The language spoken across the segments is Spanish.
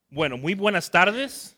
Bueno, muy buenas tardes.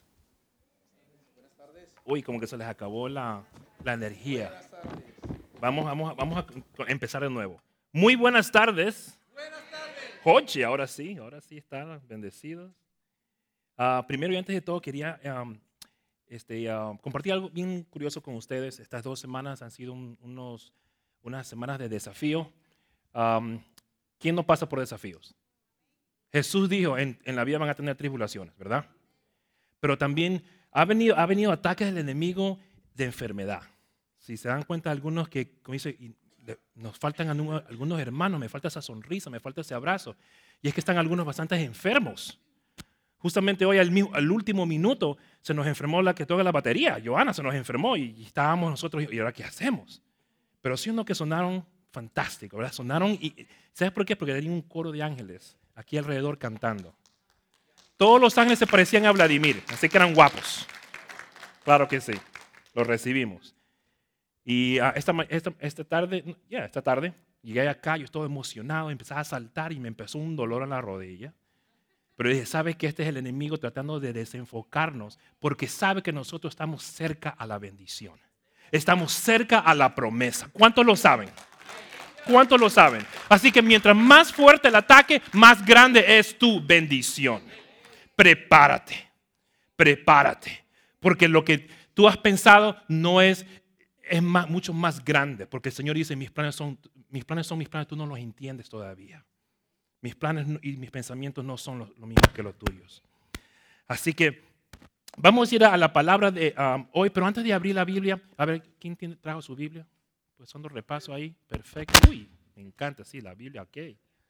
Uy, como que se les acabó la energía. Vamos a empezar de nuevo. Muy buenas tardes. Oye, ahora sí están bendecidos. Primero y antes de todo quería compartir algo bien curioso con ustedes. Estas 2 semanas han sido unas semanas de desafío. ¿Quién no pasa por desafíos? Jesús dijo, en la vida van a tener tribulaciones, ¿verdad? Pero también ha venido ataques del enemigo de enfermedad. Si se dan cuenta algunos que, como dice, nos faltan algunos hermanos, me falta esa sonrisa, me falta ese abrazo. Y es que están algunos bastante enfermos. Justamente hoy al último minuto se nos enfermó la que toca la batería. Joana se nos enfermó y estábamos nosotros, ¿y ahora qué hacemos? Pero sí uno que sonaron fantástico, ¿verdad? Sonaron, y ¿sabes por qué? Porque tenía un coro de ángeles aquí alrededor cantando. Todos los ángeles se parecían a Vladimir, así que eran guapos. Claro que sí, lo recibimos. Y esta tarde llegué acá, yo estaba emocionado, empezaba a saltar y me empezó un dolor en la rodilla. Pero dije, ¿sabe que este es el enemigo tratando de desenfocarnos? Porque sabe que nosotros estamos cerca a la bendición. Estamos cerca a la promesa. ¿Cuántos lo saben? ¿Cuántos lo saben? Así que mientras más fuerte el ataque, más grande es tu bendición. Prepárate. Porque lo que tú has pensado no es mucho más grande. Porque el Señor dice, mis planes son mis planes, tú no los entiendes todavía. Mis planes y mis pensamientos no son lo mismo que los tuyos. Así que vamos a ir a la palabra de hoy, pero antes de abrir la Biblia, a ver, ¿quién trajo su Biblia? Pues son dos repasos ahí, perfecto. Uy, me encanta, sí, la Biblia, ok.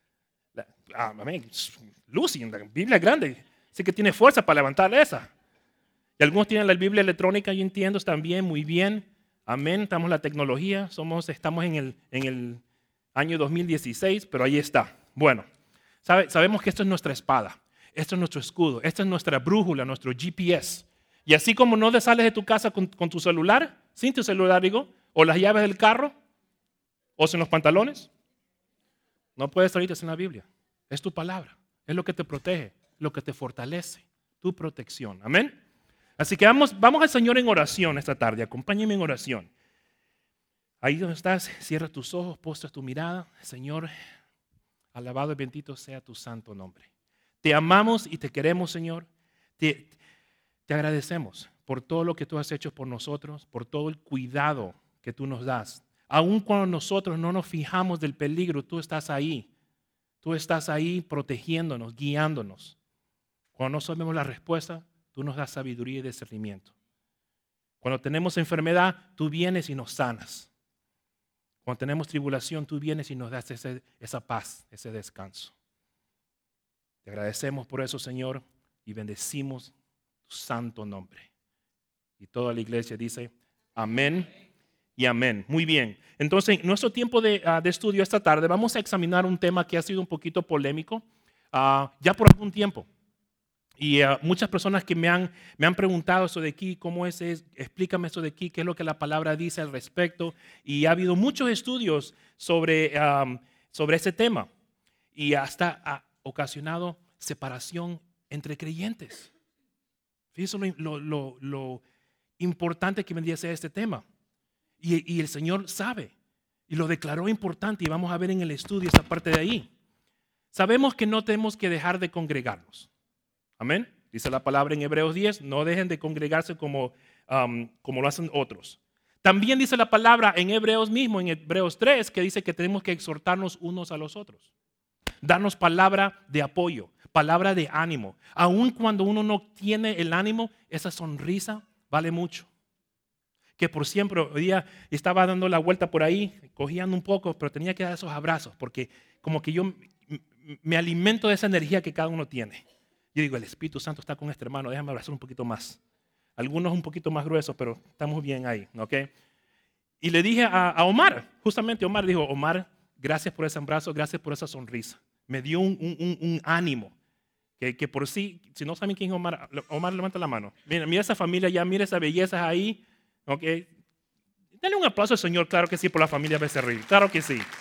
Lucy, la Biblia es grande, así que tiene fuerza para levantar esa. Y algunos tienen la Biblia electrónica, yo entiendo, también, muy bien. Amén, estamos en la tecnología, estamos en el año 2016, pero ahí está. Bueno, sabemos que esto es nuestra espada, esto es nuestro escudo, esta es nuestra brújula, nuestro GPS. Y así como no te sales de tu casa con tu celular, sin tu celular digo, o las llaves del carro, o sin los pantalones, no puedes salirte sin la Biblia. Es tu palabra, es lo que te protege, lo que te fortalece, tu protección. Amén. Así que vamos al Señor en oración esta tarde. Acompáñenme en oración. Ahí donde estás, cierra tus ojos, postra tu mirada. Señor, alabado y bendito sea tu santo nombre. Te amamos y te queremos, Señor. Te agradecemos por todo lo que tú has hecho por nosotros, por todo el cuidado que tú nos das. Aun cuando nosotros no nos fijamos del peligro, tú estás ahí. Tú estás ahí protegiéndonos, guiándonos. Cuando no sabemos la respuesta, tú nos das sabiduría y discernimiento. Cuando tenemos enfermedad, tú vienes y nos sanas. Cuando tenemos tribulación, tú vienes y nos das esa paz, ese descanso. Te agradecemos por eso, Señor, y bendecimos tu santo nombre. Y toda la iglesia dice, amén y amén. Muy bien. Entonces, en nuestro tiempo de estudio esta tarde, vamos a examinar un tema que ha sido un poquito polémico ya por algún tiempo. Y muchas personas que me han preguntado eso de aquí, ¿cómo es? Explícame eso de aquí, qué es lo que la palabra dice al respecto. Y ha habido muchos estudios sobre ese tema. Y hasta ha ocasionado separación entre creyentes. Fíjense lo importante que vendría a ser este tema. Y el Señor sabe. Y lo declaró importante. Y vamos a ver en el estudio esa parte de ahí. Sabemos que no tenemos que dejar de congregarnos. Amén. Dice la palabra en Hebreos 10, no dejen de congregarse como lo hacen otros. También dice la palabra en Hebreos mismo, en Hebreos 3, que dice que tenemos que exhortarnos unos a los otros. Darnos palabra de apoyo, palabra de ánimo. Aun cuando uno no tiene el ánimo, esa sonrisa vale mucho. Que por siempre, hoy día estaba dando la vuelta por ahí, cogían un poco, pero tenía que dar esos abrazos, porque como que yo me alimento de esa energía que cada uno tiene. Yo digo, el Espíritu Santo está con este hermano, déjame abrazar un poquito más. Algunos un poquito más gruesos, pero estamos bien ahí, ¿ok? Y le dije a Omar, justamente Omar dijo, Omar, gracias por ese abrazo, gracias por esa sonrisa. Me dio un ánimo, que por sí, si no saben quién es Omar, Omar levanta la mano. Mira esa familia ya, mira esa belleza ahí, ¿ok? Dale un aplauso al Señor, claro que sí, por la familia Becerril, claro que sí.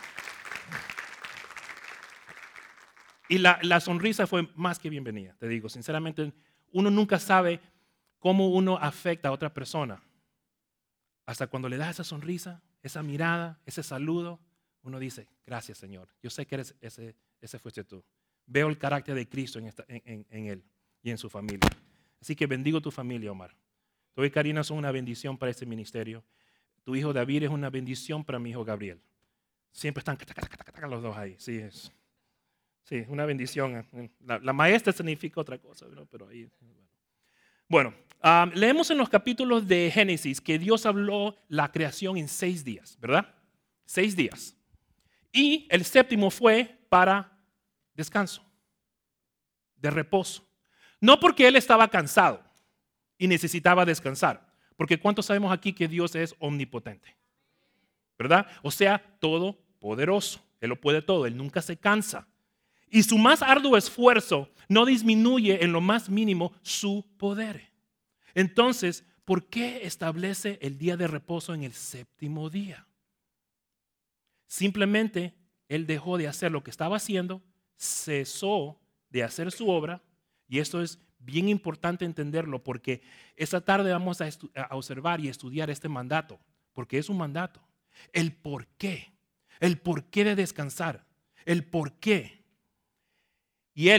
Y la sonrisa fue más que bienvenida, te digo, sinceramente, uno nunca sabe cómo uno afecta a otra persona. Hasta cuando le das esa sonrisa, esa mirada, ese saludo, uno dice, gracias Señor, yo sé que ese fuiste tú. Veo el carácter de Cristo en él y en su familia. Así que bendigo tu familia, Omar. Tú y Karina son una bendición para este ministerio. Tu hijo David es una bendición para mi hijo Gabriel. Siempre están los dos ahí. Sí, es una bendición. La maestra significa otra cosa, ¿no? Pero ahí. Bueno, leemos en los capítulos de Génesis que Dios habló la creación en 6 días, ¿verdad? 6 días. Y el séptimo fue para descanso, de reposo. No porque Él estaba cansado y necesitaba descansar, porque ¿cuántos sabemos aquí que Dios es omnipotente? ¿Verdad? O sea, todopoderoso. Él lo puede todo, Él nunca se cansa. Y su más arduo esfuerzo no disminuye en lo más mínimo su poder. Entonces, ¿por qué establece el día de reposo en el séptimo día? Simplemente Él dejó de hacer lo que estaba haciendo, cesó de hacer su obra, y esto es bien importante entenderlo porque esta tarde vamos a observar y estudiar este mandato, porque es un mandato. El por qué de descansar, el por qué. Y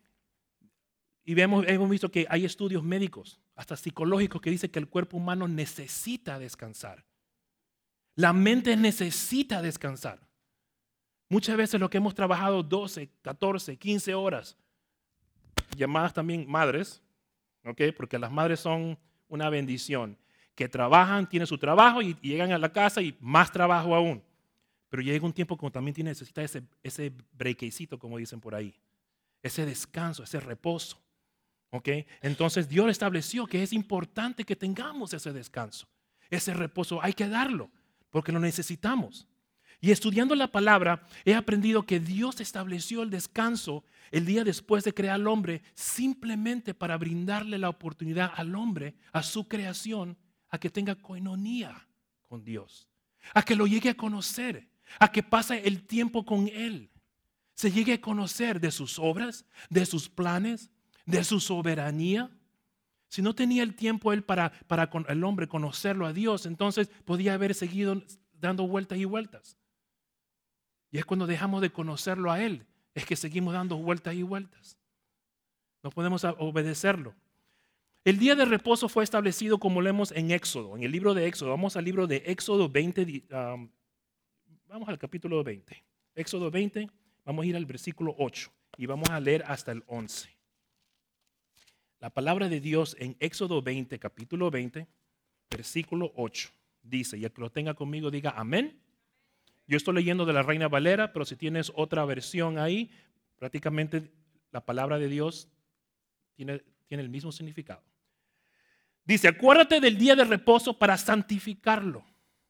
hemos visto que hay estudios médicos, hasta psicológicos, que dicen que el cuerpo humano necesita descansar. La mente necesita descansar. Muchas veces lo que hemos trabajado 12, 14, 15 horas, llamadas también madres, ¿okay? Porque las madres son una bendición, que trabajan, tienen su trabajo y llegan a la casa y más trabajo aún. Pero llega un tiempo como también necesita ese breakcito, como dicen por ahí, ese descanso, ese reposo. ¿Okay? Entonces Dios estableció que es importante que tengamos ese descanso, ese reposo, hay que darlo, porque lo necesitamos. Y estudiando la palabra, he aprendido que Dios estableció el descanso el día después de crear al hombre simplemente para brindarle la oportunidad al hombre, a su creación, a que tenga coinonía con Dios, a que lo llegue a conocer, a que pase el tiempo con Él, se llegue a conocer de sus obras, de sus planes, de su soberanía. Si no tenía el tiempo Él para el hombre conocerlo a Dios, entonces podía haber seguido dando vueltas y vueltas. Y es cuando dejamos de conocerlo a Él, es que seguimos dando vueltas y vueltas. No podemos obedecerlo. El día de reposo fue establecido como leemos en Éxodo, en el libro de Éxodo. Vamos al libro de Éxodo 20, vamos al capítulo 20. Éxodo 20, vamos a ir al versículo 8 y vamos a leer hasta el 11. La palabra de Dios en Éxodo 20, capítulo 20, versículo 8, dice, y el que lo tenga conmigo diga amén. Yo estoy leyendo de la Reina Valera, pero si tienes otra versión ahí, prácticamente la palabra de Dios tiene el mismo significado. Dice, acuérdate del día de reposo para santificarlo.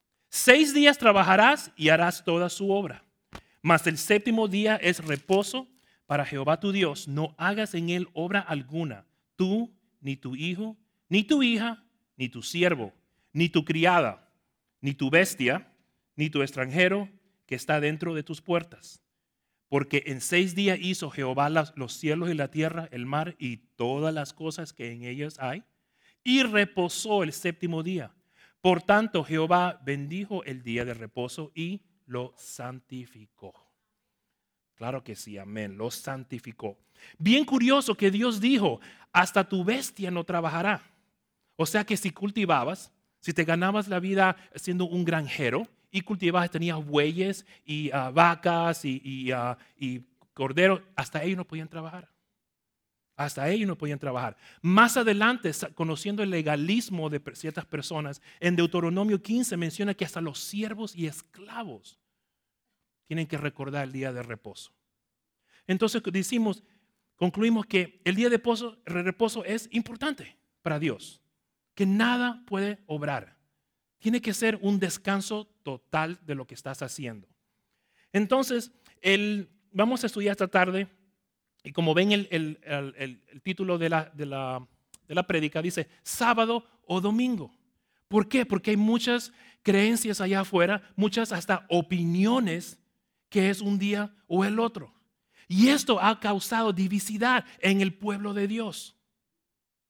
6 días trabajarás y harás toda su obra. Mas el séptimo día es reposo para Jehová tu Dios. No hagas en él obra alguna, tú, ni tu hijo, ni tu hija, ni tu siervo, ni tu criada, ni tu bestia, ni tu extranjero que está dentro de tus puertas. Porque en 6 días hizo Jehová los cielos y la tierra, el mar y todas las cosas que en ellas hay, y reposó el séptimo día. Por tanto, Jehová bendijo el día de reposo y lo santificó. Claro que sí, amén, lo santificó. Bien curioso que Dios dijo, hasta tu bestia no trabajará. O sea que si cultivabas, si te ganabas la vida siendo un granjero y cultivabas, tenías bueyes y vacas y corderos, hasta ellos no podían trabajar. Hasta ellos no podían trabajar. Más adelante, conociendo el legalismo de ciertas personas, en Deuteronomio 15 menciona que hasta los siervos y esclavos tienen que recordar el día de reposo. Entonces concluimos que el día de reposo es importante para Dios, que nada puede obrar. Tiene que ser un descanso total de lo que estás haciendo. Entonces, vamos a estudiar esta tarde. Y como ven el título de la prédica, dice sábado o domingo. ¿Por qué? Porque hay muchas creencias allá afuera, muchas hasta opiniones que es un día o el otro. Y esto ha causado división en el pueblo de Dios.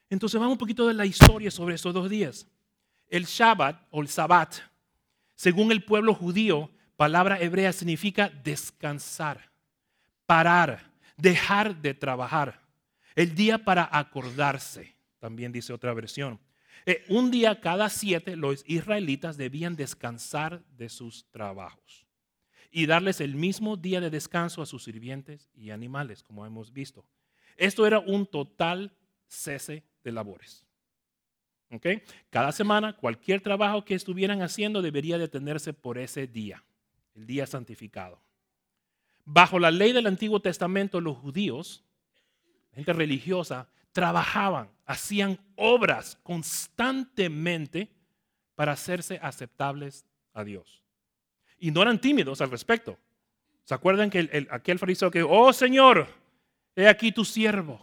Entonces vamos un poquito de la historia sobre estos 2 días. El Shabbat o el Sabbat, según el pueblo judío, palabra hebrea significa descansar, parar, dejar de trabajar. El día para acordarse, también dice otra versión. Un día cada 7 los israelitas debían descansar de sus trabajos y darles el mismo día de descanso a sus sirvientes y animales, como hemos visto. Esto era un total cese de labores. ¿Okay? Cada semana, cualquier trabajo que estuvieran haciendo debería detenerse por ese día, el día santificado. Bajo la ley del Antiguo Testamento, los judíos, gente religiosa, trabajaban, hacían obras constantemente para hacerse aceptables a Dios. Y no eran tímidos al respecto. ¿Se acuerdan que aquel fariseo que, oh Señor, he aquí tu siervo?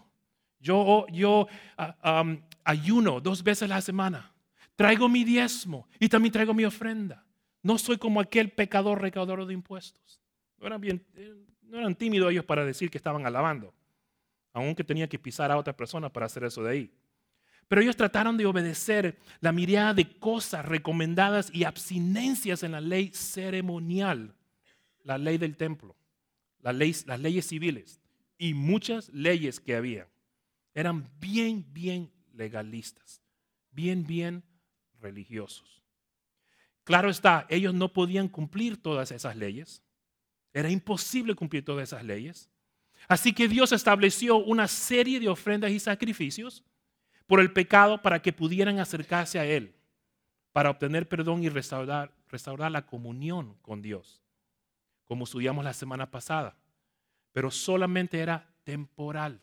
Yo ayuno 2 veces a la semana. Traigo mi diezmo y también traigo mi ofrenda. No soy como aquel pecador recaudador de impuestos. No eran tímidos ellos para decir que estaban alabando, aunque tenía que pisar a otra persona para hacer eso de ahí. Pero ellos trataron de obedecer la mirada de cosas recomendadas y abstinencias en la ley ceremonial, la ley del templo, las leyes civiles y muchas leyes que había. Eran bien legalistas, bien religiosos. Claro está, ellos no podían cumplir todas esas leyes. Era imposible cumplir todas esas leyes. Así que Dios estableció una serie de ofrendas y sacrificios por el pecado para que pudieran acercarse a Él, para obtener perdón y restaurar la comunión con Dios, como estudiamos la semana pasada. Pero solamente era temporal.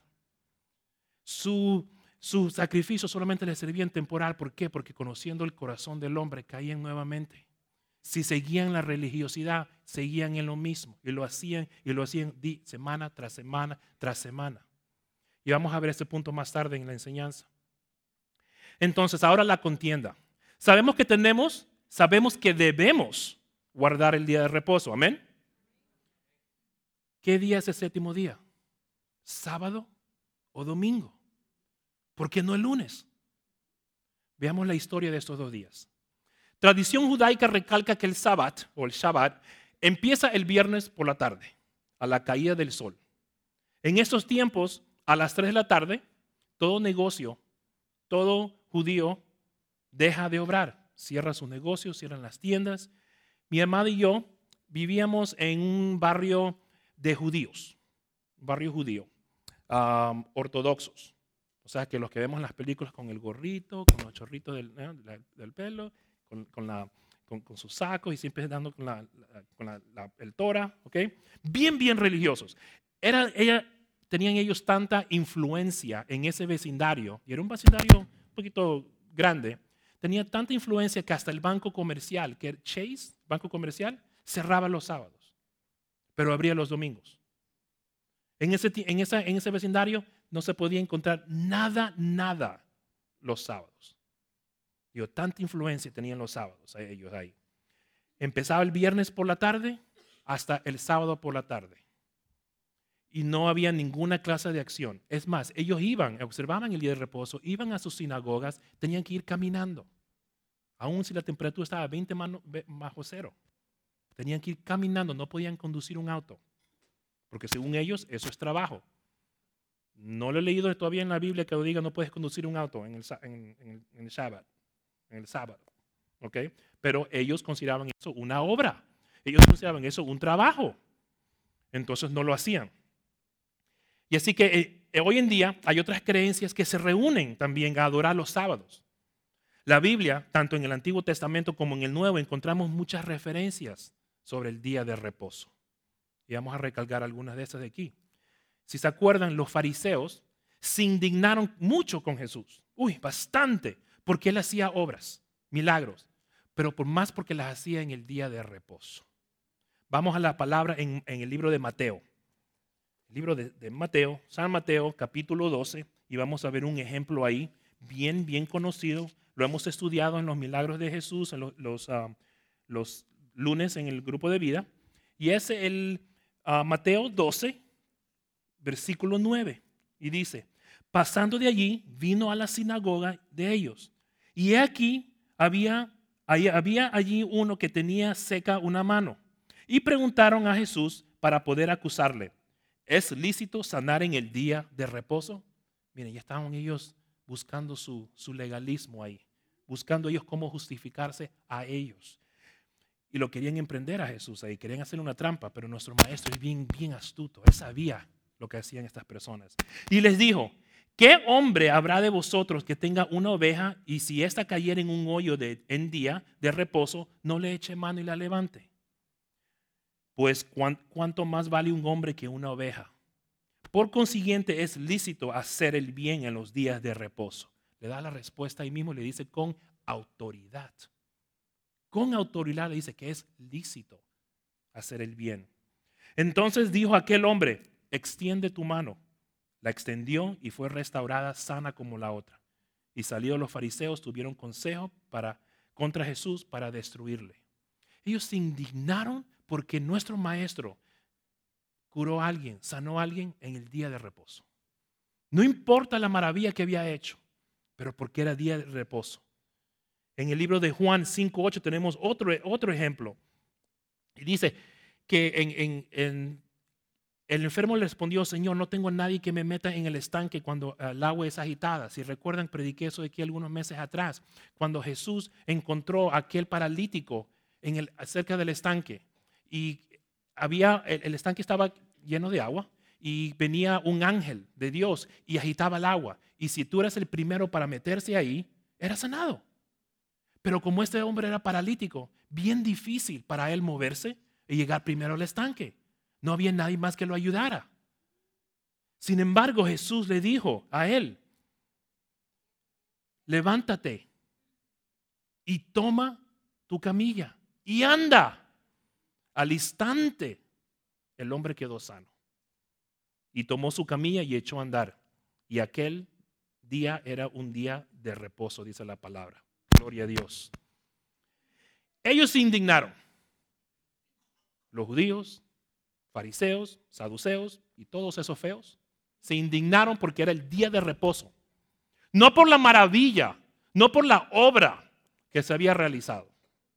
Su sacrificio solamente le servía en temporal. ¿Por qué? Porque conociendo el corazón del hombre caían nuevamente. Si seguían la religiosidad, seguían en lo mismo y lo hacían semana tras semana tras semana. Y vamos a ver este punto más tarde en la enseñanza. Entonces, ahora la contienda. Sabemos que debemos guardar el día de reposo. Amén. ¿Qué día es el 7º día? ¿Sábado o domingo? ¿Por qué no el lunes? Veamos la historia de estos 2 días. Tradición judaica recalca que el Sabbat o el Shabbat empieza el viernes por la tarde, a la caída del sol. En estos tiempos, a las 3 de la tarde, todo negocio, todo judío deja de obrar, cierra sus negocios, cierran las tiendas. Mi hermano y yo vivíamos en un barrio de judíos, un barrio judío, ortodoxos. O sea, que los que vemos en las películas con el gorrito, con los chorritos del pelo, con sus sacos y siempre dando con el Torah, ¿ok? Bien religiosos. Tenían ellos tanta influencia en ese vecindario, y era un vecindario un poquito grande, tenía tanta influencia que hasta el banco comercial, que era Chase, banco comercial, cerraba los sábados, pero abría los domingos. En ese vecindario no se podía encontrar nada los sábados. Tanta influencia tenían los sábados ellos ahí. Empezaba el viernes por la tarde hasta el sábado por la tarde. Y no había ninguna clase de acción. Es más, ellos observaban el día de reposo, iban a sus sinagogas, tenían que ir caminando. Aún si la temperatura estaba 20 bajo cero. Tenían que ir caminando, no podían conducir un auto. Porque según ellos, eso es trabajo. No lo he leído todavía en la Biblia que lo diga no puedes conducir un auto en el Shabbat, en el sábado. ¿Okay? Pero ellos consideraban eso una obra. Ellos consideraban eso un trabajo. Entonces no lo hacían. Y así que hoy en día hay otras creencias que se reúnen también a adorar los sábados. La Biblia, tanto en el Antiguo Testamento como en el Nuevo, encontramos muchas referencias sobre el día de reposo. Y vamos a recalcar algunas de esas de aquí. Si se acuerdan, los fariseos se indignaron mucho con Jesús. Bastante, porque él hacía obras, milagros, pero por más porque las hacía en el día de reposo. Vamos a la palabra en el libro de Mateo. El libro de Mateo, San Mateo, capítulo 12, y vamos a ver un ejemplo ahí, bien conocido. Lo hemos estudiado en los milagros de Jesús, en los lunes en el grupo de vida. Y es el Mateo 12, versículo 9. Y dice, Pasando de allí, vino a la sinagoga de ellos. Y he aquí, había allí uno que tenía seca una mano. Y preguntaron a Jesús para poder acusarle: ¿es lícito sanar en el día de reposo? Miren, ya estaban ellos buscando su legalismo ahí, buscando ellos cómo justificarse a ellos. Y lo querían emprender a Jesús ahí, querían hacer una trampa, pero nuestro maestro es bien astuto. Él sabía lo que hacían estas personas. Y les dijo: ¿qué hombre habrá de vosotros que tenga una oveja y si ésta cayera en un hoyo en día de reposo, no le eche mano y la levante? Pues ¿cuánto más vale un hombre que una oveja? Por consiguiente, es lícito hacer el bien en los días de reposo. Le da la respuesta ahí mismo, le dice con autoridad. Con autoridad le dice que es lícito hacer el bien. Entonces dijo aquel hombre: extiende tu mano. La extendió y fue restaurada sana como la otra. Y salidos los fariseos, tuvieron consejo contra Jesús para destruirle. Ellos se indignaron porque nuestro maestro curó a alguien, sanó a alguien en el día de reposo. No importa la maravilla que había hecho, pero porque era día de reposo. En el libro de Juan 5:8 tenemos otro ejemplo. Y dice que el enfermo le respondió: Señor, no tengo a nadie que me meta en el estanque cuando el agua es agitada. Si recuerdan, prediqué eso de aquí algunos meses atrás, cuando Jesús encontró a aquel paralítico cerca del estanque. Y el estanque estaba lleno de agua y venía un ángel de Dios y agitaba el agua. Y si tú eras el primero para meterse ahí, eras sanado. Pero como este hombre era paralítico, bien difícil para él moverse y llegar primero al estanque. No había nadie más que lo ayudara. Sin embargo, Jesús le dijo a él: levántate y toma tu camilla y anda. Al instante, el hombre quedó sano. Y tomó su camilla y echó a andar. Y aquel día era un día de reposo, dice la palabra. Gloria a Dios. Ellos se indignaron. Los judíos, fariseos, saduceos y todos esos feos se indignaron porque era el día de reposo. No por la maravilla, no por la obra que se había realizado.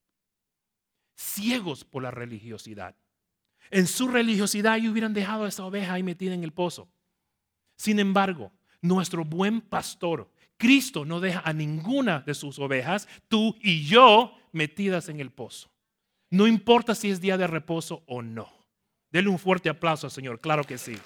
Ciegos por la religiosidad. En su religiosidad ellos hubieran dejado a esa oveja ahí metida en el pozo. Sin embargo, nuestro buen pastor, Cristo, no deja a ninguna de sus ovejas, tú y yo, metidas en el pozo. No importa si es día de reposo o no. Denle un fuerte aplauso al Señor, claro que sí.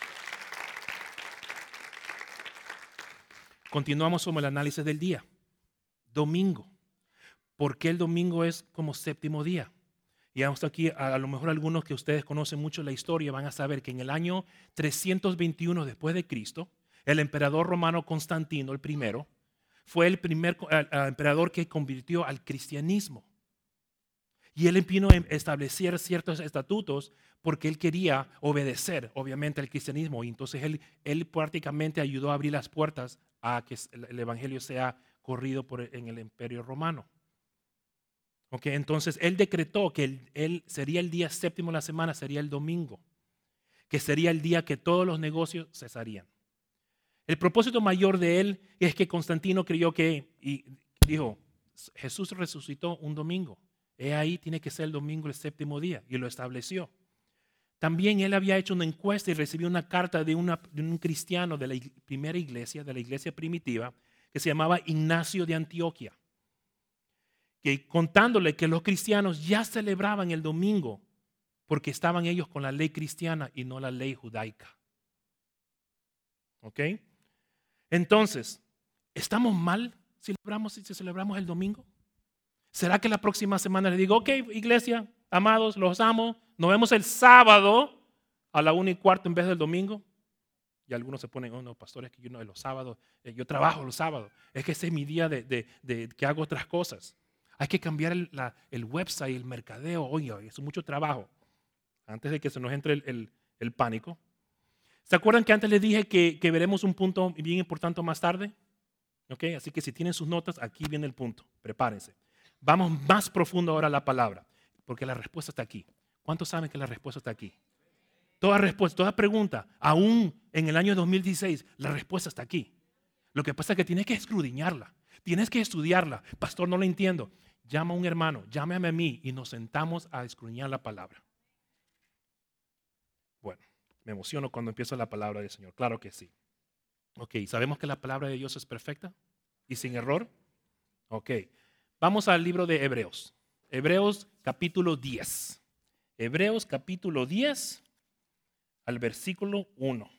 Continuamos con el análisis del día. Domingo. ¿Por qué el domingo es como séptimo día? Y hasta aquí, a lo mejor algunos que ustedes conocen mucho la historia van a saber que en el año 321 después de Cristo, el emperador romano Constantino el primero fue el primer emperador que convirtió al cristianismo. Y él vino a establecer ciertos estatutos porque él quería obedecer, obviamente, al cristianismo. Y entonces él prácticamente ayudó a abrir las puertas a que el evangelio sea corrido en el imperio romano. Okay, entonces él decretó que él sería el día séptimo de la semana, sería el domingo, que sería el día que todos los negocios cesarían. El propósito mayor de él es que Constantino creyó y dijo: Jesús resucitó un domingo. Ahí tiene que ser el domingo, el séptimo día, y lo estableció. También él había hecho una encuesta y recibió una carta de un cristiano de la primera iglesia, de la iglesia primitiva, que se llamaba Ignacio de Antioquía, que contándole que los cristianos ya celebraban el domingo porque estaban ellos con la ley cristiana y no la ley judaica. ¿Ok? Entonces, ¿estamos mal si celebramos el domingo? ¿Será que la próxima semana le digo: ok, iglesia, amados, los amo, nos vemos el sábado a la 1:15 en vez del domingo? Y algunos se ponen: oh no, pastores, que yo no de los sábados, yo trabajo los sábados, es que ese es mi día de que hago otras cosas. Hay que cambiar el website, el mercadeo. Oye, eso es mucho trabajo. Antes de que se nos entre el pánico. ¿Se acuerdan que antes les dije que veremos un punto bien importante más tarde? ¿Okay? Así que si tienen sus notas, aquí viene el punto. Prepárense. Vamos más profundo ahora a la palabra, porque la respuesta está aquí. ¿Cuántos saben que la respuesta está aquí? Toda respuesta, toda pregunta, aún en el año 2016, la respuesta está aquí. Lo que pasa es que tienes que escudriñarla, tienes que estudiarla. Pastor, no lo entiendo. Llama a un hermano, llámame a mí y nos sentamos a escudriñar la palabra. Bueno, me emociono cuando empiezo la palabra del Señor. Claro que sí. Ok, ¿sabemos que la palabra de Dios es perfecta y sin error? Ok, vamos al libro de Hebreos. Hebreos capítulo 10. Hebreos capítulo 10 al versículo 1.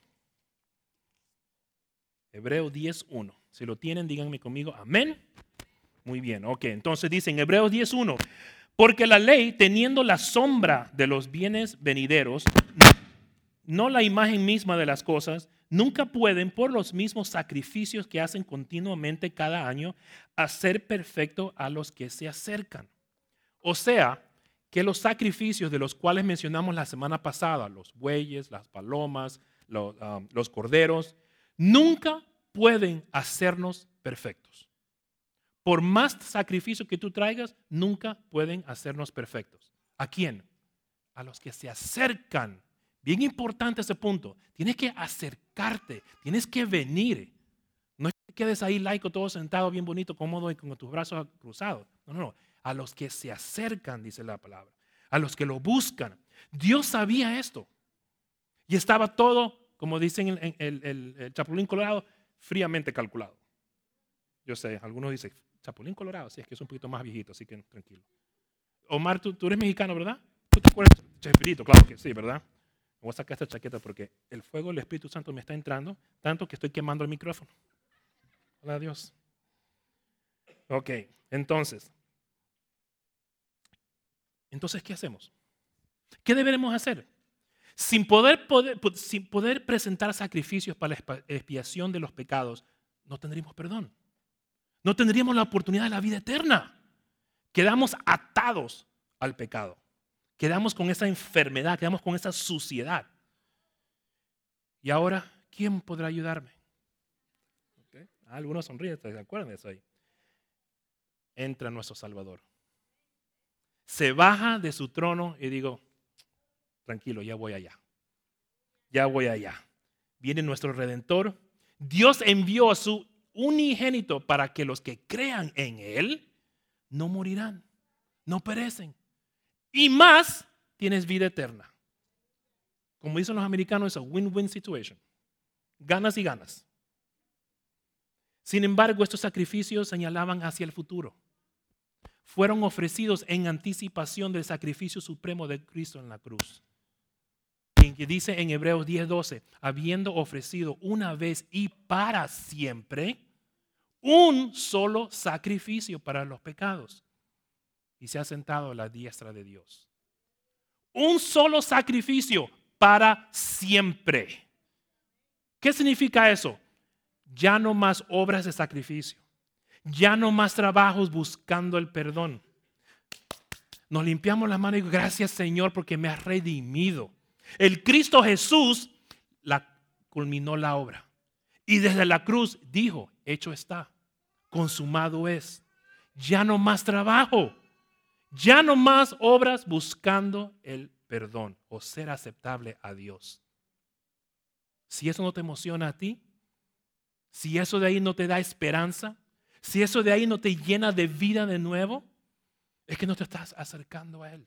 Hebreos 10:1. Si lo tienen, díganme conmigo, amén. Muy bien, ok. Entonces dice en Hebreos 10:1, porque la ley, teniendo la sombra de los bienes venideros, no la imagen misma de las cosas, nunca pueden, por los mismos sacrificios que hacen continuamente cada año, hacer perfecto a los que se acercan. O sea, que los sacrificios de los cuales mencionamos la semana pasada, los bueyes, las palomas, los corderos, nunca pueden hacernos perfectos. Por más sacrificio que tú traigas, nunca pueden hacernos perfectos. ¿A quién? A los que se acercan. Bien importante ese punto. Tienes que acercarte, tienes que venir. No es que quedes ahí laico, todo sentado, bien bonito, cómodo y con tus brazos cruzados. No. A los que se acercan, dice la palabra. A los que lo buscan. Dios sabía esto. Y estaba todo, como dicen en el Chapulín Colorado, fríamente calculado. Yo sé, algunos dicen, Chapulín Colorado, sí, es que es un poquito más viejito, así que tranquilo. Omar, tú eres mexicano, ¿verdad? ¿Tú te acuerdas? Chespirito, claro que sí, ¿verdad? Voy a sacar esta chaqueta porque el fuego del Espíritu Santo me está entrando tanto que estoy quemando el micrófono. Hola a Dios. Ok, entonces, ¿qué hacemos? ¿Qué deberemos hacer? Sin poder presentar sacrificios para la expiación de los pecados, no tendríamos perdón. No tendríamos la oportunidad de la vida eterna. Quedamos atados al pecado. Quedamos con esa enfermedad, quedamos con esa suciedad. Y ahora, ¿quién podrá ayudarme? Okay. Algunos sonríen, ¿se acuerdan de eso ahí? Entra nuestro Salvador. Se baja de su trono y digo, tranquilo, ya voy allá. Ya voy allá. Viene nuestro Redentor. Dios envió a su unigénito para que los que crean en Él no morirán, no perecen. Y más, tienes vida eterna. Como dicen los americanos, es a win-win situation. Ganas y ganas. Sin embargo, estos sacrificios señalaban hacia el futuro. Fueron ofrecidos en anticipación del sacrificio supremo de Cristo en la cruz. Que dice en Hebreos 10:12, habiendo ofrecido una vez y para siempre un solo sacrificio para los pecados. Y se ha sentado a la diestra de Dios. Un solo sacrificio para siempre. ¿Qué significa eso? Ya no más obras de sacrificio. Ya no más trabajos buscando el perdón. Nos limpiamos las manos y gracias Señor porque me has redimido. El Cristo Jesús culminó la obra. Y desde la cruz dijo, hecho está, consumado es. Ya no más trabajo. Ya no más obras buscando el perdón o ser aceptable a Dios. Si eso no te emociona a ti, si eso de ahí no te da esperanza, si eso de ahí no te llena de vida de nuevo, es que no te estás acercando a Él.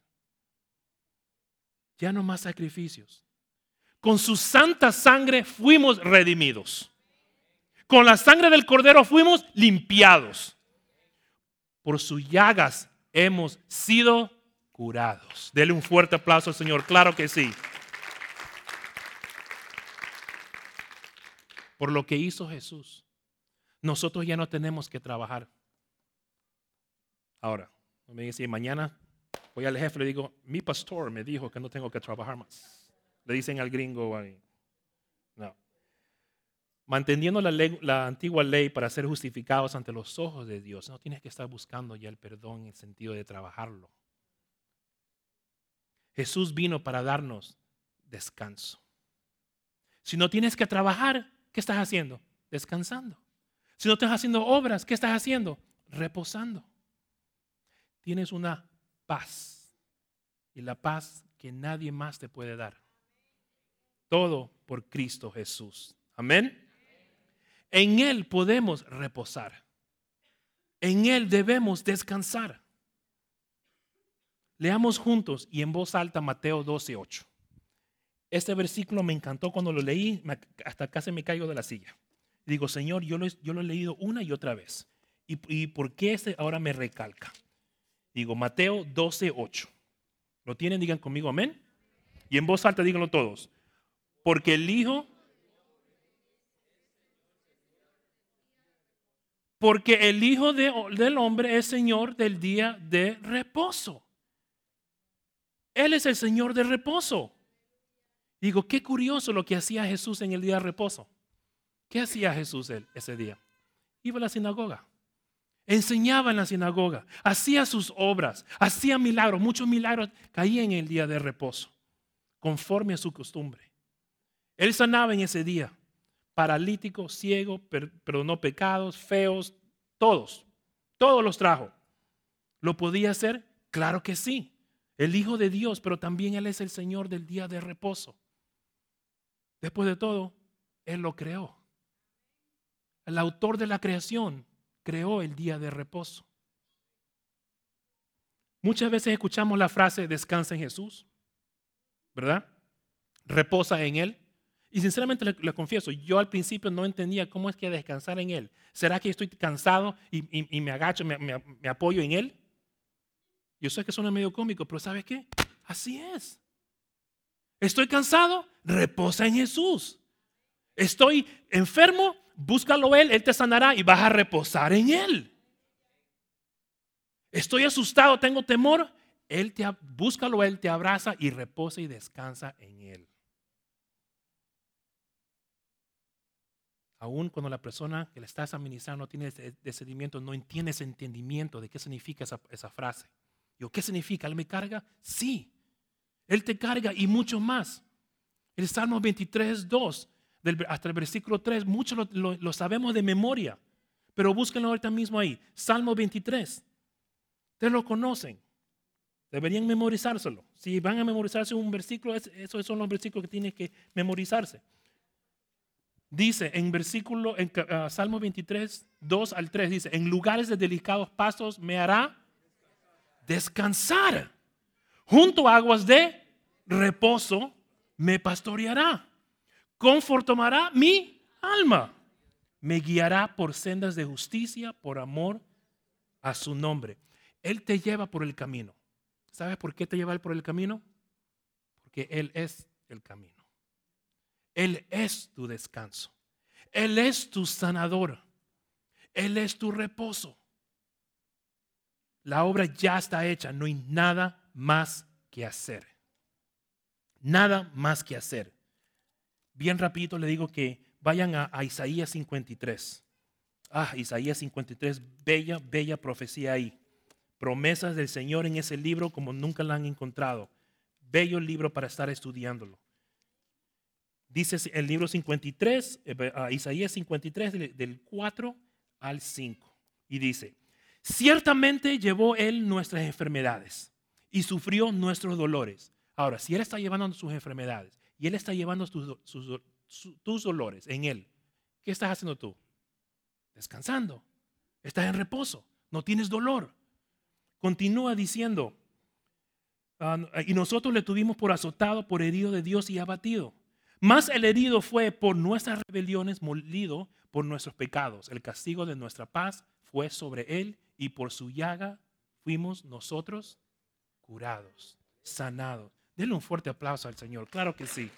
Ya no más sacrificios. Con su santa sangre fuimos redimidos. Con la sangre del Cordero fuimos limpiados. Por sus llagas hemos sido curados. Dele un fuerte aplauso al Señor. Claro que sí. Por lo que hizo Jesús, nosotros ya no tenemos que trabajar. Ahora, me dice, mañana voy al jefe y le digo, mi pastor me dijo que no tengo que trabajar más. Le dicen al gringo ahí. No. Manteniendo la antigua ley para ser justificados ante los ojos de Dios, no tienes que estar buscando ya el perdón en el sentido de trabajarlo. Jesús vino para darnos descanso. Si no tienes que trabajar, ¿qué estás haciendo? Descansando. Si no estás haciendo obras, ¿qué estás haciendo? Reposando. Tienes una paz. Y la paz que nadie más te puede dar. Todo por Cristo Jesús. Amén. En Él podemos reposar. En Él debemos descansar. Leamos juntos y en voz alta Mateo 12:8. Este versículo me encantó cuando lo leí, hasta casi me caigo de la silla. Digo, Señor, yo lo he leído una y otra vez. ¿Y por qué ahora me recalca? Digo, Mateo 12:8. ¿Lo tienen? Digan conmigo, amén. Y en voz alta díganlo todos. Porque el Hijo del hombre es Señor del día de reposo. Él es el Señor del reposo. Digo, qué curioso lo que hacía Jesús en el día de reposo. ¿Qué hacía Jesús ese día? Iba a la sinagoga. Enseñaba en la sinagoga. Hacía sus obras. Hacía milagros. Muchos milagros caían en el día de reposo. Conforme a su costumbre. Él sanaba en ese día. Paralítico, ciego, perdonó pecados, feos, todos los trajo. ¿Lo podía hacer? Claro que sí. El Hijo de Dios, pero también Él es el Señor del día de reposo. Después de todo, Él lo creó. El autor de la creación creó el día de reposo. Muchas veces escuchamos la frase descansa en Jesús, ¿verdad? Reposa en Él. Y sinceramente le confieso, yo al principio no entendía cómo es que descansar en Él. ¿Será que estoy cansado y me agacho, me apoyo en Él? Yo sé que suena medio cómico, pero ¿sabes qué? Así es. Estoy cansado, reposa en Jesús. Estoy enfermo, búscalo Él te sanará y vas a reposar en Él. Estoy asustado, tengo temor, búscalo Él te abraza y reposa y descansa en Él. Aún cuando la persona que le estás administrando no tiene ese discernimiento, no entiende ese entendimiento de qué significa esa frase. Digo, ¿qué significa? ¿Él me carga? Sí. Él te carga y mucho más. El Salmo 23:2 hasta el versículo 3, muchos lo sabemos de memoria, pero búsquenlo ahorita mismo ahí. Salmo 23. Ustedes lo conocen. Deberían memorizárselo. Si van a memorizarse un versículo, esos son los versículos que tienen que memorizarse. Dice en Salmo 23, 2 al 3, dice, en lugares de delicados pastos me hará descansar. Junto a aguas de reposo me pastoreará. Confortará mi alma. Me guiará por sendas de justicia por amor a su nombre. Él te lleva por el camino. ¿Sabes por qué te lleva Él por el camino? Porque Él es el camino. Él es tu descanso. Él es tu sanador. Él es tu reposo. La obra ya está hecha. No hay nada más que hacer. Nada más que hacer. Bien rapidito le digo que vayan a Isaías 53. Isaías 53, bella profecía ahí. Promesas del Señor en ese libro como nunca la han encontrado. Bello libro para estar estudiándolo. Dice el libro 53, Isaías 53, del 4 al 5. Y dice, ciertamente llevó Él nuestras enfermedades y sufrió nuestros dolores. Ahora, si Él está llevando sus enfermedades y Él está llevando tus dolores en Él, ¿qué estás haciendo tú? Descansando. Estás en reposo. No tienes dolor. Continúa diciendo, y nosotros le tuvimos por azotado, por herido de Dios y abatido. Mas el herido fue por nuestras rebeliones, molido por nuestros pecados. El castigo de nuestra paz fue sobre Él y por su llaga fuimos nosotros curados, sanados. Denle un fuerte aplauso al Señor, claro que sí.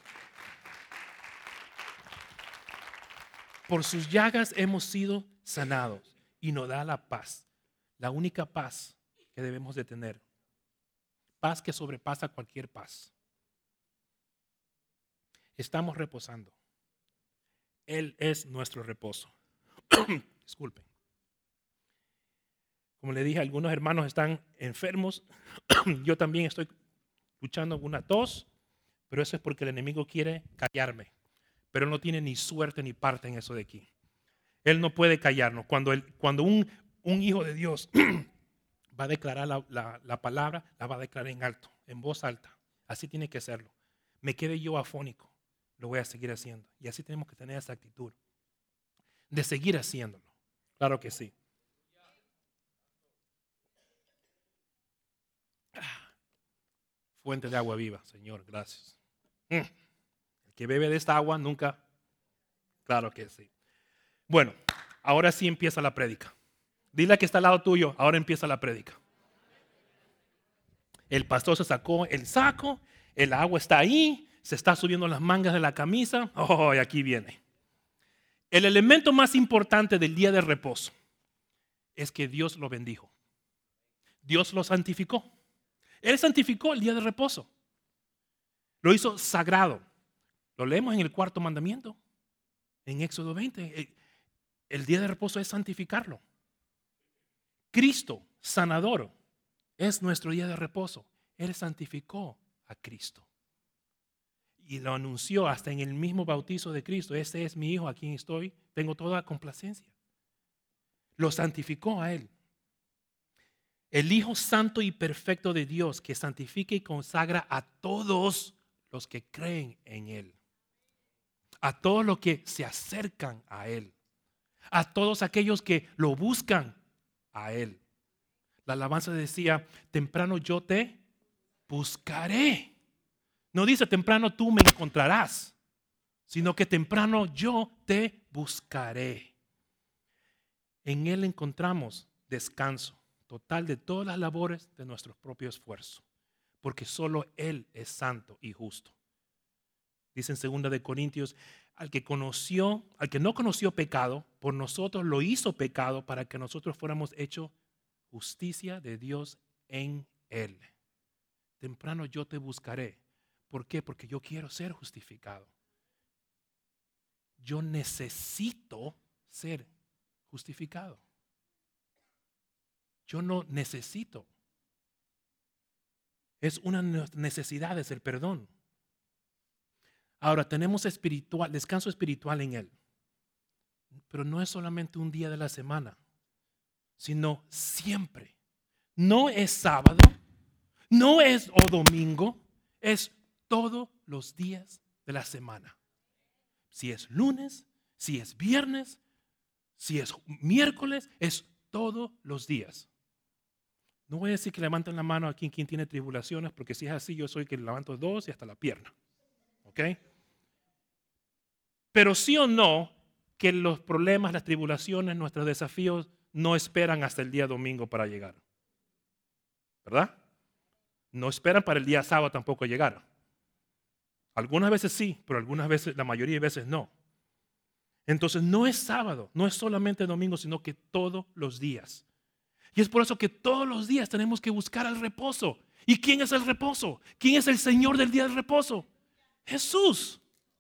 Por sus llagas hemos sido sanados y nos da la paz. La única paz que debemos de tener. Paz que sobrepasa cualquier paz. Estamos reposando. Él es nuestro reposo. Disculpen. Como le dije, algunos hermanos están enfermos. Yo también estoy luchando con una tos, pero eso es porque el enemigo quiere callarme. Pero él no tiene ni suerte ni parte en eso de aquí. Él no puede callarnos. Cuando un hijo de Dios va a declarar la palabra, la va a declarar en alto, en voz alta. Así tiene que serlo. Me quedé yo afónico. lo voy a seguir haciendo. Y así tenemos que tener esa actitud de seguir haciéndolo. Claro que sí. Fuente de agua viva, Señor, gracias. El que bebe de esta agua nunca. Claro que sí. Bueno, ahora sí empieza la prédica. Dile que está al lado tuyo, ahora empieza la prédica. El pastor se sacó el saco, el agua está ahí, se está subiendo las mangas de la camisa. Oh, y aquí viene. El elemento más importante del día de reposo es que Dios lo bendijo. Dios lo santificó. Él santificó el día de reposo. Lo hizo sagrado. Lo leemos en el cuarto mandamiento, en Éxodo 20. El día de reposo es santificarlo. Cristo, sanador, es nuestro día de reposo. Él santificó a Cristo. Y lo anunció hasta en el mismo bautizo de Cristo. Este es mi hijo, a quien estoy. Tengo toda complacencia. Lo santificó a Él. El Hijo Santo y Perfecto de Dios que santifica y consagra a todos los que creen en Él. A todos los que se acercan a Él. A todos aquellos que lo buscan a Él. La alabanza decía, temprano yo te buscaré. No dice temprano tú me encontrarás, sino que temprano yo te buscaré. En Él encontramos descanso total de todas las labores de nuestro propio esfuerzo, porque solo Él es santo y justo. Dice en 2 Corintios, al que no conoció pecado, por nosotros lo hizo pecado para que nosotros fuéramos hechos justicia de Dios en Él. Temprano yo te buscaré. ¿Por qué? Porque yo quiero ser justificado. Yo necesito ser justificado. Yo no necesito. Es una necesidad, es el perdón. Ahora tenemos descanso espiritual en Él. Pero no es solamente un día de la semana, sino siempre. No es sábado, no es domingo, es todos los días de la semana. Si es lunes, si es viernes, si es miércoles, es todos los días. No voy a decir que levanten la mano aquí quien tiene tribulaciones, porque si es así, yo soy el que levanto 2 y hasta la pierna. ¿Ok? Pero sí o no, que los problemas, las tribulaciones, nuestros desafíos no esperan hasta el día domingo para llegar. ¿Verdad? No esperan para el día sábado tampoco llegar. Algunas veces sí, pero algunas veces, la mayoría de veces no. Entonces no es sábado, no es solamente domingo, sino que todos los días. Y es por eso que todos los días tenemos que buscar el reposo. ¿Y quién es el reposo? ¿Quién es el Señor del día del reposo? Jesús.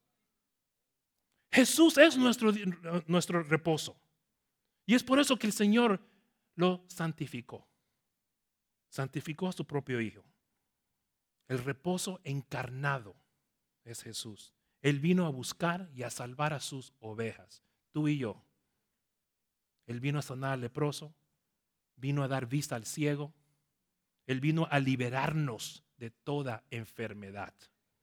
Jesús es nuestro reposo. Y es por eso que el Señor lo santificó. Santificó a su propio Hijo. El reposo encarnado es Jesús. Él vino a buscar y a salvar a sus ovejas, tú y yo. Él vino a sanar al leproso, vino a dar vista al ciego, Él vino a liberarnos de toda enfermedad.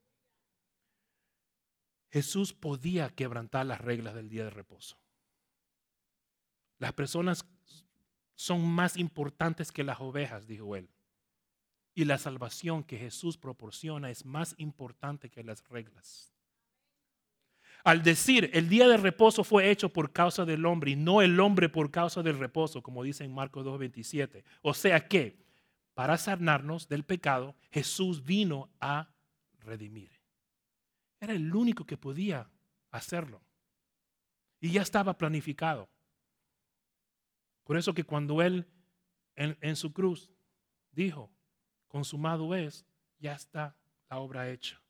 Jesús podía quebrantar las reglas del día de reposo. Las personas son más importantes que las ovejas, dijo Él. Y la salvación que Jesús proporciona es más importante que las reglas. Al decir, el día de reposo fue hecho por causa del hombre y no el hombre por causa del reposo, como dice en Marcos 2:27. O sea que, para sanarnos del pecado, Jesús vino a redimir. Era el único que podía hacerlo. Y ya estaba planificado. Por eso que cuando Él en su cruz dijo, consumado es, ya está la obra hecha.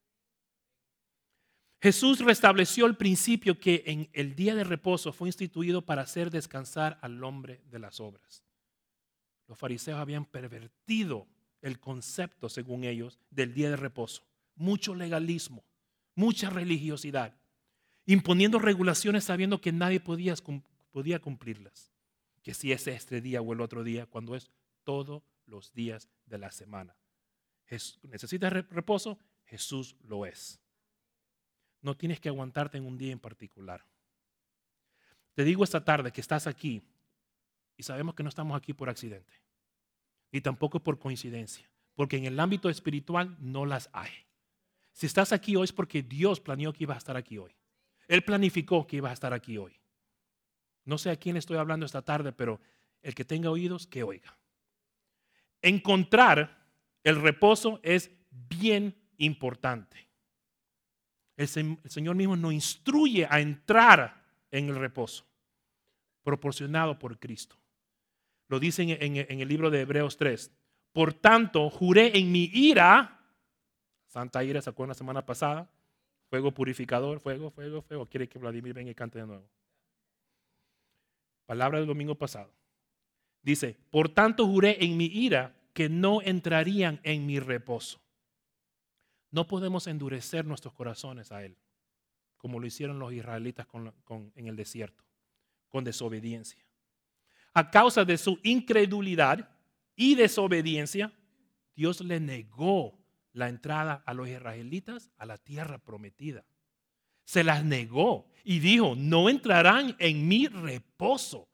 Jesús restableció el principio que en el día de reposo fue instituido para hacer descansar al hombre de las obras. Los fariseos habían pervertido el concepto, según ellos, del día de reposo. Mucho legalismo, mucha religiosidad, imponiendo regulaciones sabiendo que nadie podía cumplirlas. Que si es este día o el otro día, cuando es todos los días de la semana. ¿Necesitas reposo? Jesús lo es. No tienes que aguantarte en un día en particular. Te digo esta tarde que estás aquí y sabemos que no estamos aquí por accidente, ni tampoco por coincidencia, porque en el ámbito espiritual no las hay. Si estás aquí hoy es porque Dios planeó que ibas a estar aquí hoy. Él planificó que ibas a estar aquí hoy. No sé a quién estoy hablando esta tarde, pero el que tenga oídos, que oiga. Encontrar el reposo es bien importante. El Señor mismo nos instruye a entrar en el reposo proporcionado por Cristo. Lo dice en el libro de Hebreos 3. Por tanto, juré en mi ira, santa ira, ¿se acuerdan la semana pasada? Fuego purificador, fuego. Quiere que Vladimir venga y cante de nuevo. Palabra del domingo pasado. Dice, por tanto juré en mi ira que no entrarían en mi reposo. No podemos endurecer nuestros corazones a Él, como lo hicieron los israelitas en el desierto, con desobediencia. A causa de su incredulidad y desobediencia, Dios le negó la entrada a los israelitas a la tierra prometida. Se las negó y dijo, no entrarán en mi reposo.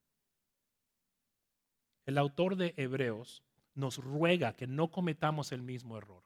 El autor de Hebreos nos ruega que no cometamos el mismo error,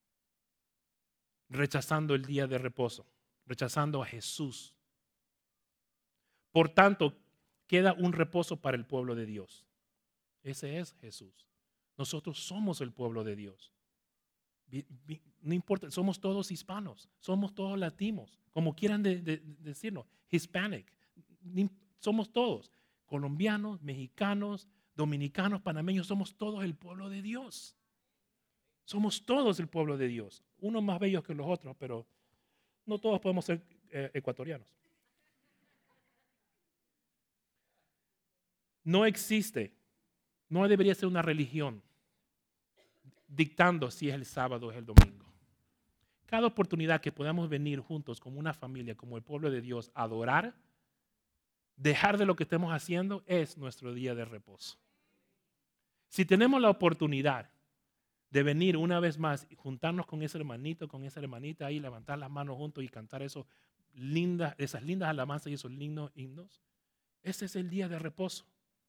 rechazando el día de reposo, rechazando a Jesús. Por tanto, queda un reposo para el pueblo de Dios. Ese es Jesús. Nosotros somos el pueblo de Dios. No importa, somos todos hispanos, somos todos latinos, como quieran decirnos, Hispanic. Somos todos, colombianos, mexicanos, dominicanos, panameños, somos todos el pueblo de Dios. Somos todos el pueblo de Dios. Unos más bellos que los otros, pero no todos podemos ser ecuatorianos. No existe, no debería ser una religión dictando si es el sábado o es el domingo. Cada oportunidad que podamos venir juntos como una familia, como el pueblo de Dios, a adorar, dejar de lo que estemos haciendo es nuestro día de reposo. Si tenemos la oportunidad de venir una vez más y juntarnos con ese hermanito, con esa hermanita ahí, levantar las manos juntos y cantar esas lindas alabanzas y esos lindos himnos, ese es el día de reposo.